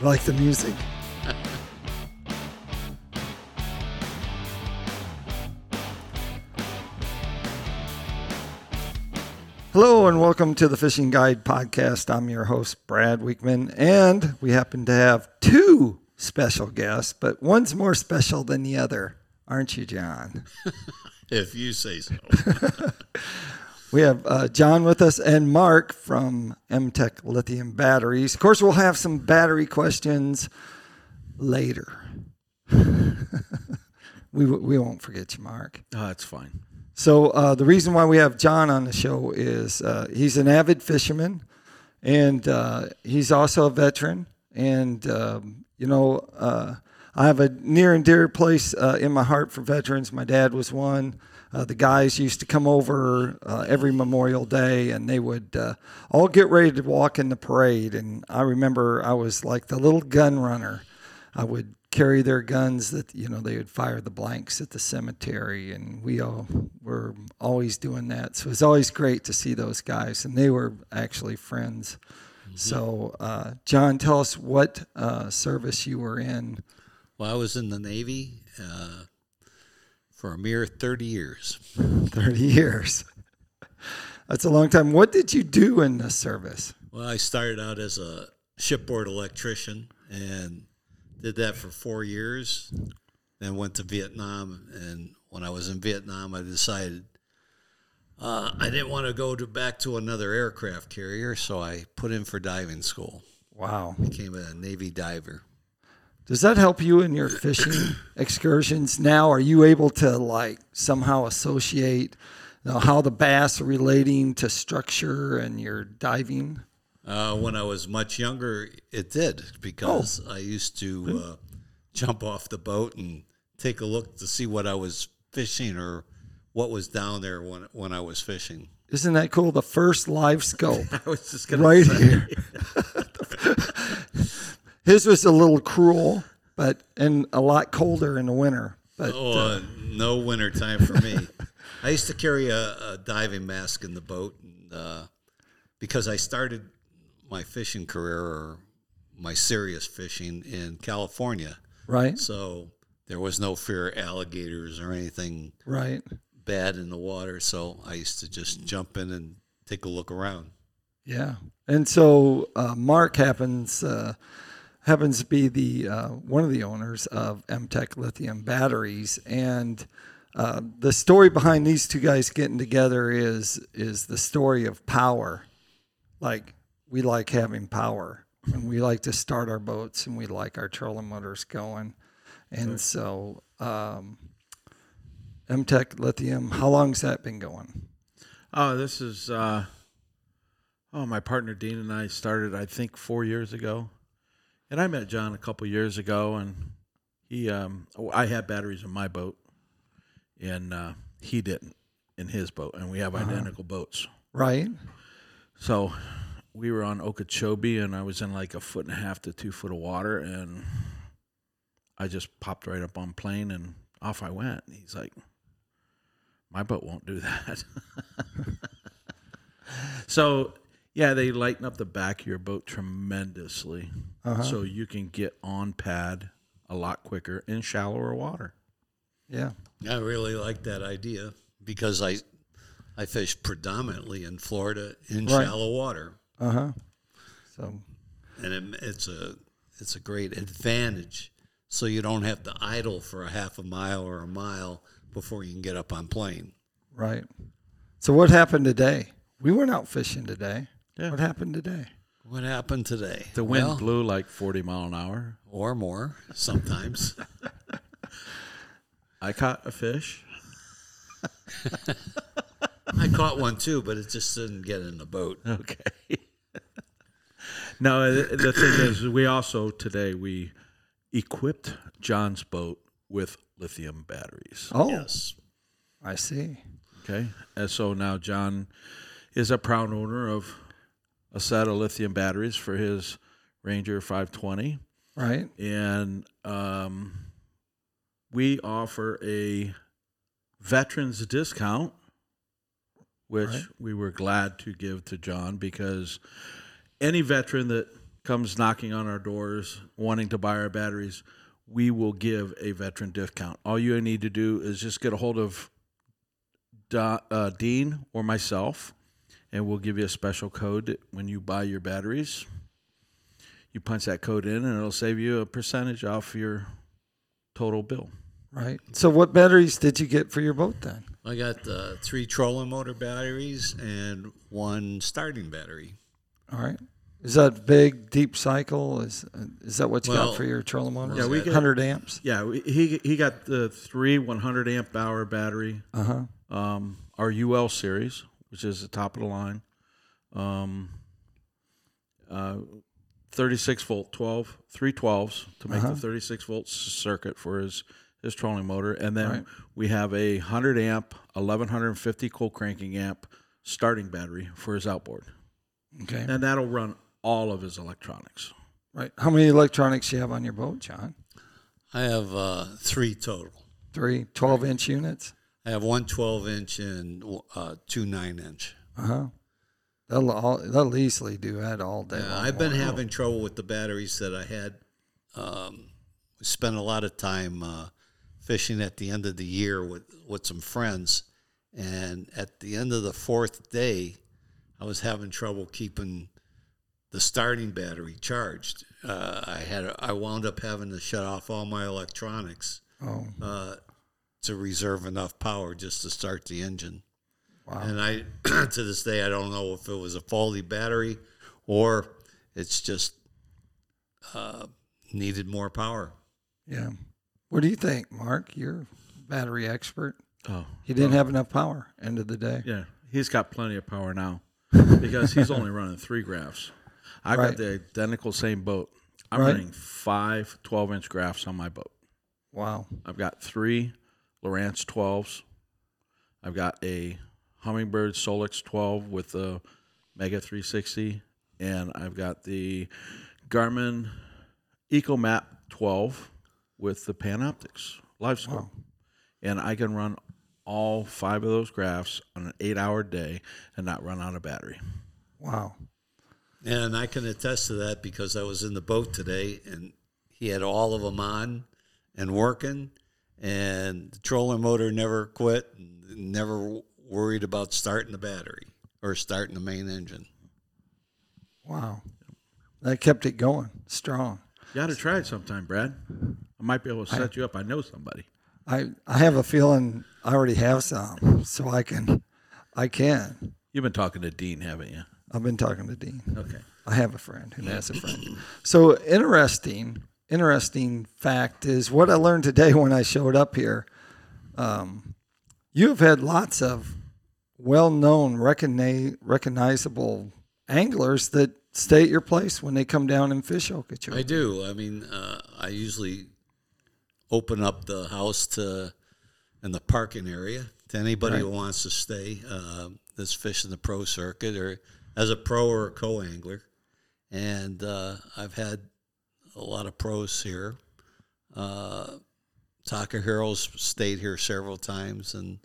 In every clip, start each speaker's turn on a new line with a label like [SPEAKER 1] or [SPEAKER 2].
[SPEAKER 1] like the music. Hello and welcome to the Fishing Guide Podcast. I'm your host, Brad Weekman, and we happen to have two special guests, but one's more special than the other. Aren't you, John?
[SPEAKER 2] If you say so.
[SPEAKER 1] We have John with us and Mark from MTech Lithium Batteries. Of course, we'll have some battery questions later. We won't forget you, Mark.
[SPEAKER 3] Oh, that's fine.
[SPEAKER 1] So the reason why we have John on the show is he's an avid fisherman, and he's also a veteran. And, I have a near and dear place in my heart for veterans. My dad was one. The guys used to come over every Memorial Day, and they would all get ready to walk in the parade. And I remember I was like the little gun runner. I would carry their guns that, they would fire the blanks at the cemetery, and we all were always doing that. So it was always great to see those guys, and they were actually friends. Mm-hmm. So, John, tell us what service you were in.
[SPEAKER 2] Well, I was in the Navy for a mere 30 years.
[SPEAKER 1] 30 years. That's a long time. What did you do in the service?
[SPEAKER 2] Well, I started out as a shipboard electrician and did that for 4 years. Then went to Vietnam. And when I was in Vietnam, I decided I didn't want to go back to another aircraft carrier, so I put in for diving school.
[SPEAKER 1] Wow.
[SPEAKER 2] Became a Navy diver.
[SPEAKER 1] Does that help you in your fishing excursions now? Are you able to somehow associate how the bass are relating to structure and your diving?
[SPEAKER 2] When I was much younger, it did, because I used to jump off the boat and take a look to see what I was fishing or what was down there when I was fishing.
[SPEAKER 1] Isn't that cool? The first live scope.
[SPEAKER 2] I was just going
[SPEAKER 1] right
[SPEAKER 2] to say.
[SPEAKER 1] Here. His was a little cruel, and a lot colder in the winter. But
[SPEAKER 2] no winter time for me. I used to carry a diving mask in the boat, and, because I started my fishing career, or my serious fishing, in California.
[SPEAKER 1] Right.
[SPEAKER 2] So there was no fear of alligators or anything bad in the water. So I used to just jump in and take a look around.
[SPEAKER 1] Yeah. And so Mark happens to be the one of the owners of MTech Lithium Batteries, and the story behind these two guys getting together is the story of power. We like having power, and we like to start our boats, and we like our trolling motors going. And so MTech Lithium, how long's that been going?
[SPEAKER 3] Oh, this is my partner Dean and I started, I think, 4 years ago. And I met John a couple years ago, and he I had batteries in my boat, and he didn't in his boat, and we have identical boats.
[SPEAKER 1] Right.
[SPEAKER 3] So we were on Okeechobee, and I was in like 1.5 to 2 foot of water, and I just popped right up on plane, and off I went. He's like, my boat won't do that. So, yeah, they lighten up the back of your boat tremendously, so you can get on pad a lot quicker in shallower water.
[SPEAKER 1] Yeah.
[SPEAKER 2] I really like that idea, because I fish predominantly in Florida in shallow water.
[SPEAKER 1] So,
[SPEAKER 2] and it's a great advantage, so you don't have to idle for a half a mile or a mile before you can get up on plane.
[SPEAKER 1] Right. So what happened today? We went out fishing today.
[SPEAKER 3] Yeah.
[SPEAKER 1] What happened today?
[SPEAKER 2] What happened today?
[SPEAKER 3] The wind blew like 40 mile an hour.
[SPEAKER 2] Or more, sometimes.
[SPEAKER 3] I caught a fish.
[SPEAKER 2] I caught one too, but it just didn't get in the boat.
[SPEAKER 3] Okay. No, the thing is, we equipped John's boat with lithium batteries.
[SPEAKER 1] Oh,
[SPEAKER 2] yes.
[SPEAKER 1] I see.
[SPEAKER 3] Okay. And so now John is a proud owner of a set of lithium batteries for his Ranger 520.
[SPEAKER 1] Right.
[SPEAKER 3] And we offer a veterans discount, which we were glad to give to John, because any veteran that comes knocking on our doors wanting to buy our batteries, we will give a veteran discount. All you need to do is just get a hold of Dean or myself, and we'll give you a special code when you buy your batteries. You punch that code in, and it'll save you a percentage off your total bill.
[SPEAKER 1] Right. So what batteries did you get for your boat then?
[SPEAKER 2] I got 3 trolling motor batteries and 1 starting battery.
[SPEAKER 1] All right. Is that big, deep cycle? Is that what you got for your trolling motor?
[SPEAKER 3] Yeah, we get
[SPEAKER 1] 100 amps.
[SPEAKER 3] Yeah, he got the 3 100 amp hour battery. Our UL series, which is the top of the line. 36 volt 3 12s to make the 36 volt circuit for his trolling motor, and then we have a 100 amp 1150 cold cranking amp starting battery for his outboard.
[SPEAKER 1] Okay.
[SPEAKER 3] And that'll run all of his electronics.
[SPEAKER 1] Right. How many electronics do you have on your boat, John?
[SPEAKER 2] I have 3 total.
[SPEAKER 1] 3 12-inch units?
[SPEAKER 2] I have 1 12-inch and 2 9-inch.
[SPEAKER 1] They'll easily do that all day long.
[SPEAKER 2] I've been having trouble with the batteries that I had. Spent a lot of time fishing at the end of the year with some friends, and at the end of the 4th day, I was having trouble keeping the starting battery charged. I wound up having to shut off all my electronics to reserve enough power just to start the engine.
[SPEAKER 1] Wow.
[SPEAKER 2] And I, to this day, I don't know if it was a faulty battery or it's just needed more power.
[SPEAKER 1] Yeah. What do you think, Mark? You're a battery expert.
[SPEAKER 3] Oh,
[SPEAKER 1] He didn't have enough power, end of the day.
[SPEAKER 3] yeah, he's got plenty of power now because he's only running 3 graphs. I've got the identical same boat. I'm running 5 12-inch graphs on my boat.
[SPEAKER 1] Wow.
[SPEAKER 3] I've got 3 Lowrance 12s. I've got a Humminbird Solix 12 with the Mega 360, and I've got the Garmin EcoMap 12 with the Panoptix Live Scope.
[SPEAKER 1] Wow.
[SPEAKER 3] And I can run all 5 of those graphs on an 8-hour day and not run out of battery.
[SPEAKER 1] Wow.
[SPEAKER 2] And I can attest to that because I was in the boat today and he had all of them on and working, and the trolling motor never quit, and never worried about starting the battery or starting the main engine.
[SPEAKER 1] Wow. That kept it going strong.
[SPEAKER 3] You got to try it sometime, Brad. I might be able to set you up. I know somebody.
[SPEAKER 1] I have a feeling I already have some, so I can.
[SPEAKER 3] You've been talking to Dean, haven't you?
[SPEAKER 1] I've been talking to Dean.
[SPEAKER 3] Okay.
[SPEAKER 1] I have a friend who has a friend. So interesting fact is what I learned today when I showed up here. You have had lots of well-known, recognizable anglers that stay at your place when they come down and fish Okeechobee.
[SPEAKER 2] I do. I mean, I usually open up the house in the parking area to anybody who wants to stay that's fishing the pro circuit or as a pro or a co-angler. And I've had a lot of pros here. Takahira's stayed here several times, and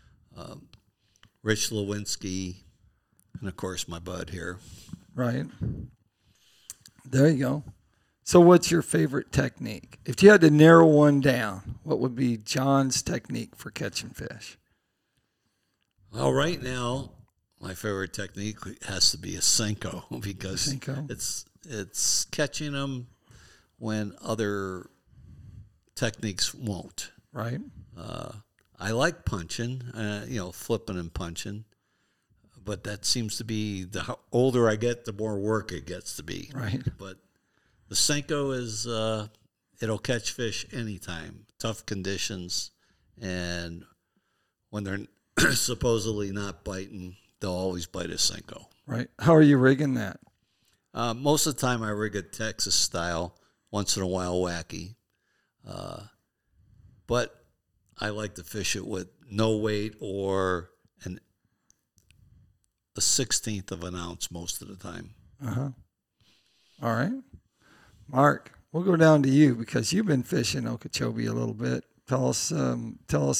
[SPEAKER 2] Rich Lewinsky, and of course my bud here.
[SPEAKER 1] Right. There you go. So what's your favorite technique? If you had to narrow one down, what would be John's technique for catching fish?
[SPEAKER 2] Well, right now, my favorite technique has to be a Senko because
[SPEAKER 1] Senko?
[SPEAKER 2] it's catching them when other techniques won't.
[SPEAKER 1] Right.
[SPEAKER 2] I like punching, flipping and punching, but that seems to be the older I get, the more work it gets to be.
[SPEAKER 1] Right.
[SPEAKER 2] But the Senko is it'll catch fish anytime, tough conditions, and when they're supposedly not biting, they'll always bite a Senko.
[SPEAKER 1] Right. How are you rigging that?
[SPEAKER 2] Most of the time I rig a Texas style, once in a while wacky. But I like to fish it with no weight or a 1/16 of an ounce most of the time.
[SPEAKER 1] All right. Mark, we'll go down to you because you've been fishing Okeechobee a little bit. Tell us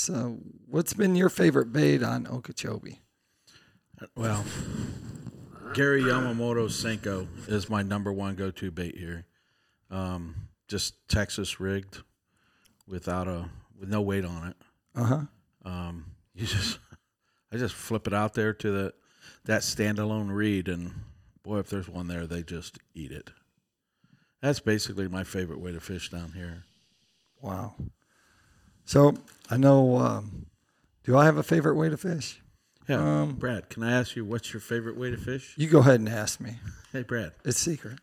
[SPEAKER 1] what's been your favorite bait on Okeechobee?
[SPEAKER 3] Well, Gary Yamamoto Senko is my number one go-to bait here. Just Texas rigged with no weight on it. I just flip it out there to that standalone reed, and boy, if there's one there, they just eat it. That's basically my favorite way to fish down here.
[SPEAKER 1] Wow. So I know. Do I have a favorite way to fish?
[SPEAKER 3] Yeah, Brad, can I ask you what's your favorite way to fish?
[SPEAKER 1] You go ahead and ask me.
[SPEAKER 3] Hey, Brad.
[SPEAKER 1] It's secret.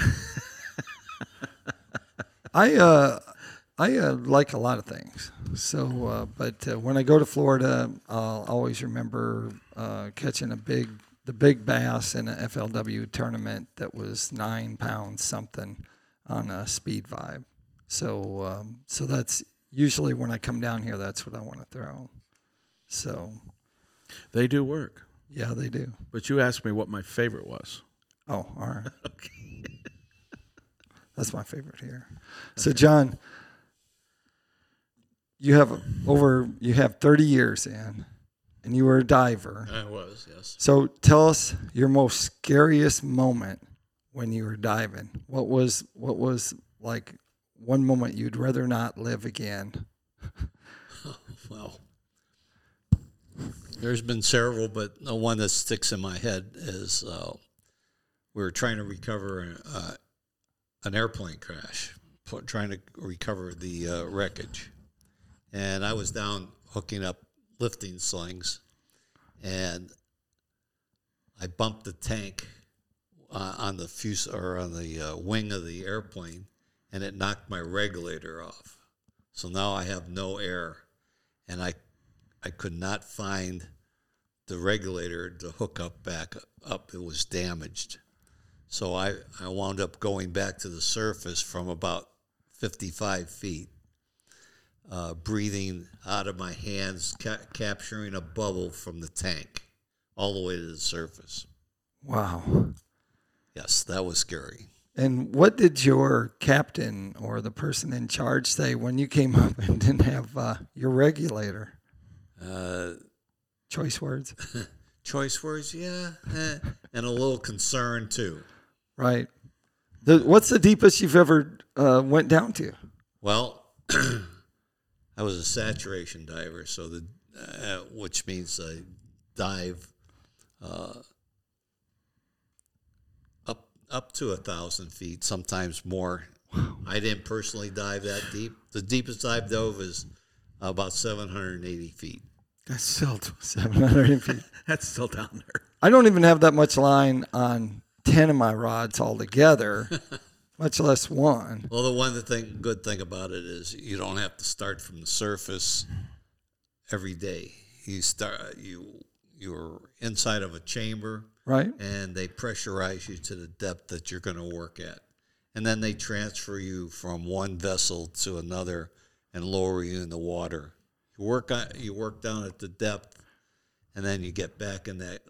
[SPEAKER 1] I like a lot of things. So, but when I go to Florida, I'll always remember catching the big bass in a FLW tournament that was 9 pounds something on a Speed Vibe. So, so that's usually when I come down here. That's what I want to throw. So,
[SPEAKER 3] they do work.
[SPEAKER 1] Yeah, they do.
[SPEAKER 3] But you asked me what my favorite was.
[SPEAKER 1] Oh, all right.
[SPEAKER 3] Okay.
[SPEAKER 1] That's my favorite here. So, John, you have 30 years in, and you were a diver.
[SPEAKER 2] I was, yes.
[SPEAKER 1] So, tell us your most scariest moment when you were diving. What was like one moment you'd rather not live again?
[SPEAKER 2] Well, there's been several, but the one that sticks in my head is we were trying to recover an airplane crash, trying to recover the wreckage. And I was down hooking up lifting slings, and I bumped the tank on the wing of the airplane, and it knocked my regulator off. So now I have no air, and I could not find the regulator to hook up back up. It was damaged. So I wound up going back to the surface from about 55 feet, breathing out of my hands, capturing a bubble from the tank all the way to the surface.
[SPEAKER 1] Wow.
[SPEAKER 2] Yes, that was scary.
[SPEAKER 1] And what did your captain or the person in charge say when you came up and didn't have your regulator? Choice words?
[SPEAKER 2] Choice words, yeah. And a little concern, too.
[SPEAKER 1] Right. What's the deepest you've ever went down to?
[SPEAKER 2] Well, I was a saturation diver, so which means I dive up to 1,000 feet, sometimes more. Wow. I didn't personally dive that deep. The deepest I've dove is about 780 feet.
[SPEAKER 1] That's still 780 feet.
[SPEAKER 3] That's still down there.
[SPEAKER 1] I don't even have that much line on 10 of my rods altogether, much less one.
[SPEAKER 2] Well, the good thing about it is you don't have to start from the surface every day. You're inside of a chamber,
[SPEAKER 1] right?
[SPEAKER 2] And they pressurize you to the depth that you're going to work at, and then they transfer you from one vessel to another and lower you in the water. You work down at the depth, and then you get back in that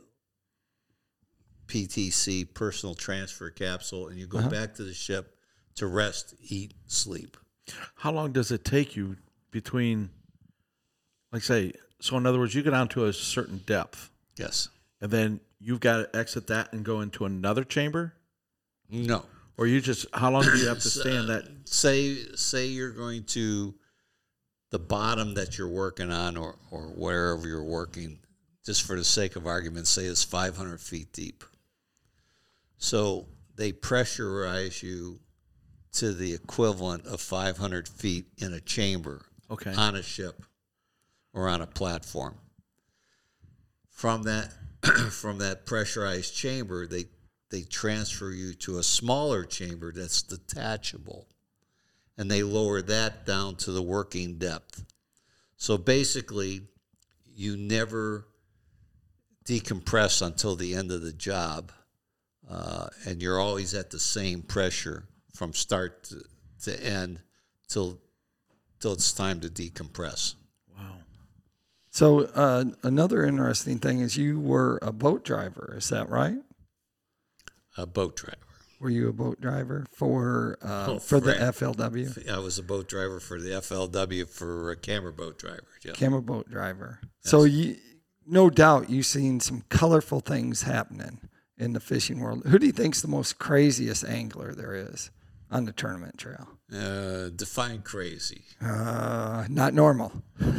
[SPEAKER 2] PTC, personal transfer capsule, and you go back to the ship to rest, eat, sleep.
[SPEAKER 3] How long does it take you between, like say, so in other words, you get down to a certain depth.
[SPEAKER 2] Yes.
[SPEAKER 3] And then you've got to exit that and go into another chamber?
[SPEAKER 2] No.
[SPEAKER 3] Or how long do you have to stay in that?
[SPEAKER 2] Say you're going to the bottom that you're working on or wherever you're working, just for the sake of argument, say it's 500 feet deep. So they pressurize you to the equivalent of 500 feet in a chamber on a ship or on a platform. From that pressurized chamber, they transfer you to a smaller chamber that's detachable, and they lower that down to the working depth. So basically, you never decompress until the end of the job, and you're always at the same pressure from start to end till it's time to decompress.
[SPEAKER 3] Wow.
[SPEAKER 1] So another interesting thing is you were a boat driver. Is that right?
[SPEAKER 2] A boat driver.
[SPEAKER 1] Were you a boat driver for the FLW?
[SPEAKER 2] I was a boat driver for the FLW for a camera boat driver. Yeah.
[SPEAKER 1] Camera boat driver. Yes. So no doubt you've seen some colorful things happening in the fishing world. Who do you think's the most craziest angler there is on the tournament trail?
[SPEAKER 2] Define crazy.
[SPEAKER 1] Not normal.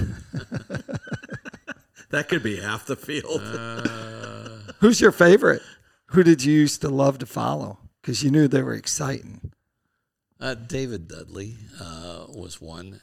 [SPEAKER 3] That could be half the field.
[SPEAKER 1] Who's your favorite? Who did you used to love to follow? Because you knew they were exciting.
[SPEAKER 2] David Dudley was one.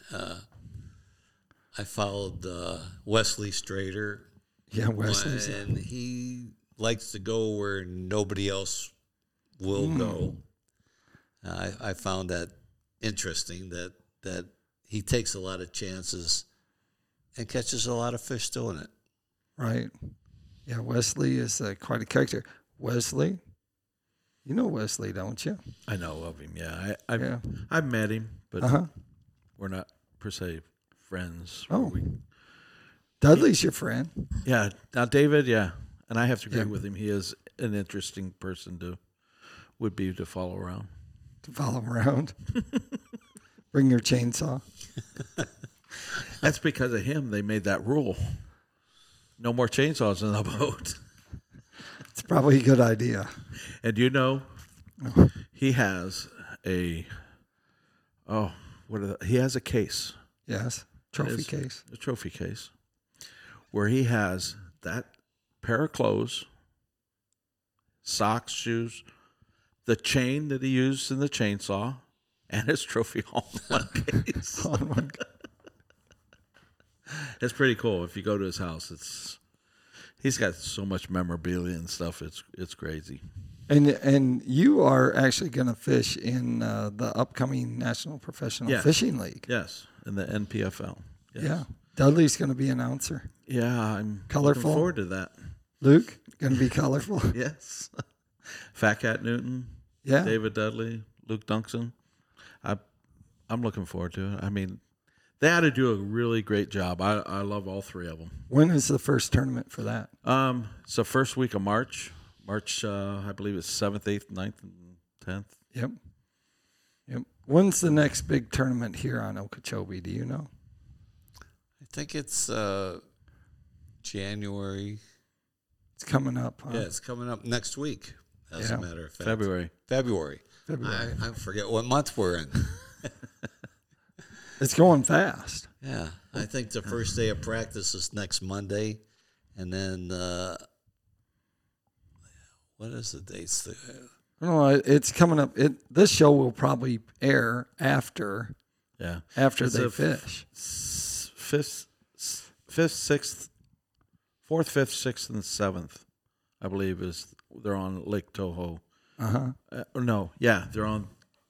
[SPEAKER 2] I followed Wesley Strader.
[SPEAKER 1] Yeah, Wesley's.
[SPEAKER 2] And he likes to go where nobody else will go. I found that interesting that he takes a lot of chances and catches a lot of fish doing it.
[SPEAKER 1] Right. Yeah, Wesley is quite a character. Wesley, you know Wesley, don't you?
[SPEAKER 3] I know of him. Yeah,
[SPEAKER 1] Yeah.
[SPEAKER 3] I've met him, but
[SPEAKER 1] Uh-huh.
[SPEAKER 3] we're not per se friends.
[SPEAKER 1] Oh. Dudley's your friend.
[SPEAKER 3] Yeah. Now David, yeah, and I have to agree
[SPEAKER 1] Yeah.
[SPEAKER 3] with him. He is an interesting person to follow around.
[SPEAKER 1] To follow around. Bring your chainsaw.
[SPEAKER 3] That's because of him. They made that rule. No more chainsaws in the boat.
[SPEAKER 1] It's probably a good idea.
[SPEAKER 3] And he has he has a case.
[SPEAKER 1] Yes. Trophy
[SPEAKER 3] It is
[SPEAKER 1] case.
[SPEAKER 3] A trophy case. Where he has that pair of clothes, socks, shoes, the chain that he used in the chainsaw, and his trophy all in one case. It's pretty cool. If you go to his house, he's got so much memorabilia and stuff. It's crazy.
[SPEAKER 1] And you are actually going to fish in the upcoming National Professional Fishing League.
[SPEAKER 3] Yes, in the NPFL. Yes.
[SPEAKER 1] Yeah. Dudley's going to be announcer.
[SPEAKER 3] Yeah, I'm
[SPEAKER 1] Colorful.
[SPEAKER 3] looking forward to that.
[SPEAKER 1] Luke, going to be colorful.
[SPEAKER 3] Yes. Fat Cat Newton,
[SPEAKER 1] Yeah.
[SPEAKER 3] David Dudley, Luke Duncan. I'm looking forward to it. I mean, they had to do a really great job. I love all three of them.
[SPEAKER 1] When is the first tournament for that?
[SPEAKER 3] It's the first week of March. I believe it's 7th, 8th, 9th, and 10th.
[SPEAKER 1] Yep. When's the next big tournament here on Okeechobee? Do you know?
[SPEAKER 2] I think it's January.
[SPEAKER 1] It's coming up. Huh?
[SPEAKER 2] Yeah, it's coming up next week, as a matter of fact.
[SPEAKER 3] February.
[SPEAKER 2] I forget what month we're in.
[SPEAKER 1] It's going fast.
[SPEAKER 2] Yeah, I think the first day of practice is next Monday, and then what is the dates?
[SPEAKER 1] No, it's coming up. This show will probably air after
[SPEAKER 3] Yeah.
[SPEAKER 1] after
[SPEAKER 3] It's
[SPEAKER 1] they
[SPEAKER 3] a
[SPEAKER 1] fish.
[SPEAKER 3] 4th, 5th, 6th, and 7th, I believe, they're on Lake Toho. No, yeah, they're on.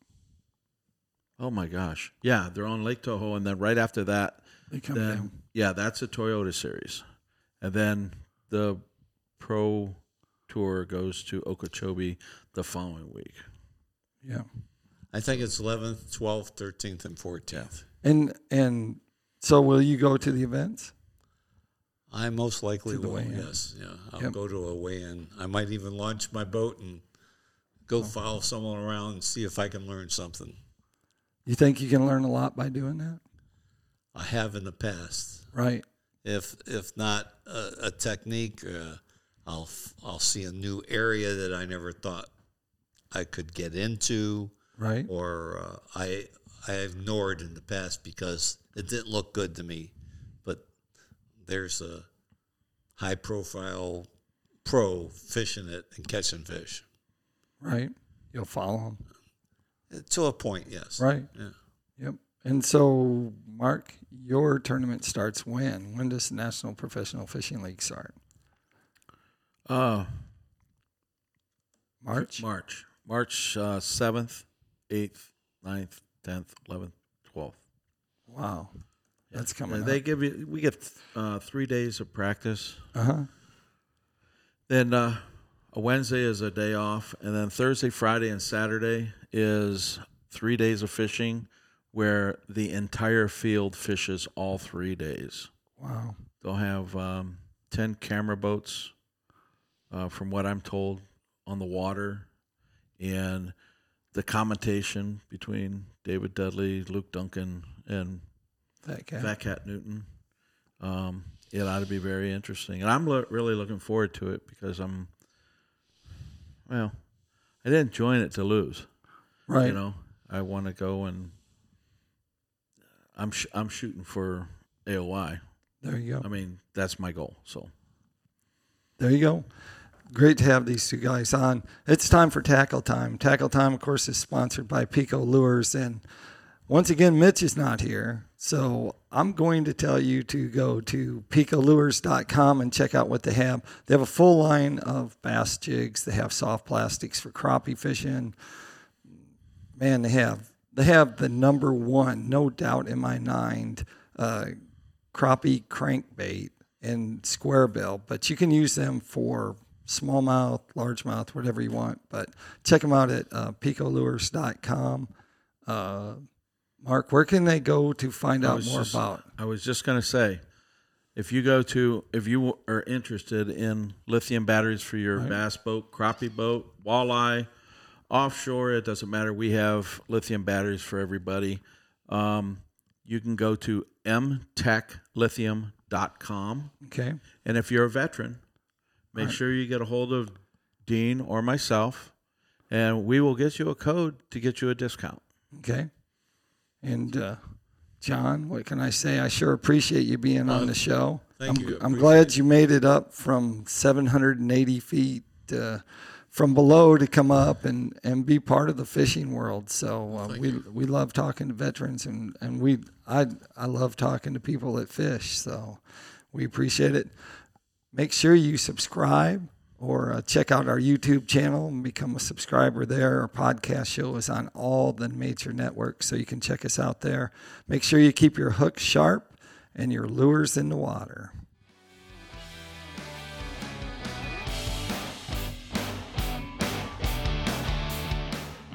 [SPEAKER 3] Oh my gosh, yeah, they're on Lake Toho, and then right after that,
[SPEAKER 1] They come down.
[SPEAKER 3] yeah, that's a Toyota Series, and then the Pro Tour goes to Okeechobee the following week.
[SPEAKER 1] Yeah.
[SPEAKER 2] I think it's 11th, 12th, 13th, and 14th.
[SPEAKER 1] And so will you go to the events?
[SPEAKER 2] I most likely
[SPEAKER 1] To the
[SPEAKER 2] will.
[SPEAKER 1] weigh-in.
[SPEAKER 2] Yes, yeah, I'll
[SPEAKER 1] Yep.
[SPEAKER 2] go to a weigh-in. I might even launch my boat and go follow someone around and see if I can learn something.
[SPEAKER 1] You think you can learn a lot by doing that?
[SPEAKER 2] I have in the past.
[SPEAKER 1] Right.
[SPEAKER 2] If not a technique, I'll see a new area that I never thought I could get into,
[SPEAKER 1] Right.
[SPEAKER 2] or I ignored in the past because it didn't look good to me. But there's a high-profile pro fishing it and catching fish.
[SPEAKER 1] Right. You'll follow them.
[SPEAKER 2] To a point, yes.
[SPEAKER 1] Right.
[SPEAKER 2] Yeah.
[SPEAKER 1] Yep. And so, Mark, your tournament starts when? When does the National Professional Fishing League start? March?
[SPEAKER 3] March 7th, 8th, 9th, 10th, 11th, 12th.
[SPEAKER 1] Wow. That's coming
[SPEAKER 3] They
[SPEAKER 1] up.
[SPEAKER 3] we get 3 days of practice.
[SPEAKER 1] Uh-huh.
[SPEAKER 3] Then a Wednesday is a day off, and then Thursday, Friday, and Saturday is 3 days of fishing, where the entire field fishes all 3 days.
[SPEAKER 1] Wow.
[SPEAKER 3] They'll have 10 camera boats, from what I'm told, on the water, and the commentation between David Dudley, Luke Duncan, and
[SPEAKER 1] That guy.
[SPEAKER 3] Fat Cat Newton. It ought to be very interesting, and I'm really looking forward to it because well, I didn't join it to lose.
[SPEAKER 1] Right.
[SPEAKER 3] You know, I want to go and I'm shooting for AOI.
[SPEAKER 1] There you go.
[SPEAKER 3] I mean, that's my goal. So
[SPEAKER 1] There you go. Great to have these two guys on. It's time for Tackle Time. Tackle Time, of course, is sponsored by Pico Lures. And once again, Mitch is not here. So I'm going to tell you to go to picolures.com and check out what they have. They have a full line of bass jigs. They have soft plastics for crappie fishing. Man, they have the number one, no doubt in my mind, crappie crankbait and square bill. But you can use them for smallmouth, largemouth, whatever you want. But check them out at picolures.com. Mark, where can they go to find out more about?
[SPEAKER 3] I was just going to say, if you are interested in lithium batteries for your bass boat, crappie boat, walleye, offshore, it doesn't matter. We have lithium batteries for everybody. You can go to mtechlithium.com.
[SPEAKER 1] Okay.
[SPEAKER 3] And if you're a veteran, make sure you get a hold of Dean or myself, and we will get you a code to get you a discount.
[SPEAKER 1] Okay. And John, what can I say? I sure appreciate you being on the show.
[SPEAKER 2] Thank you.
[SPEAKER 1] I'm glad you made it up from 780 feet from below to come up and be part of the fishing world. So we love talking to veterans, and I love talking to people that fish. So we appreciate it. Make sure you subscribe or check out our YouTube channel and become a subscriber there. Our podcast show is on all the major networks, so you can check us out there. Make sure you keep your hooks sharp and your lures in the water.